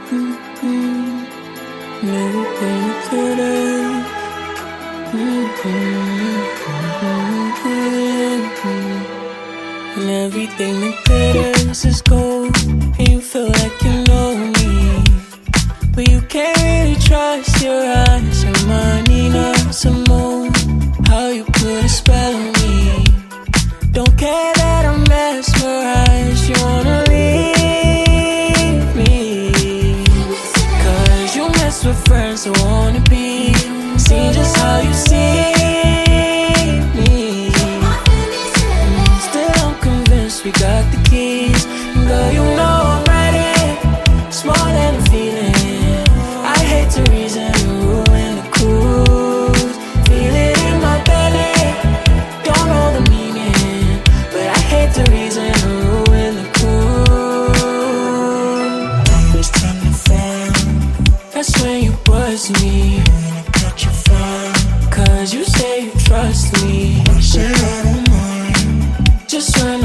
Mm-hmm. And everything that glitters. And everything that glitters is gold. And you feel like you know me, but you can't really trust your eyes. Your money not some more. How you put a spell on me. Don't care that I'm mesmerized. You wanna leave me, cause you mess with friends who wanna be. See just how you see me. Still I'm convinced we got the keys. And girl, you know I'm ready. It's more than a feeling. I hate to reason and ruin the cruise. Feel it in my belly. Don't know the meaning, but I hate to reason and ruin the cruise. It's time to fall. That's when you buzz me. Catch your fire. Cause you say you trust me. Say I don't mind. Just when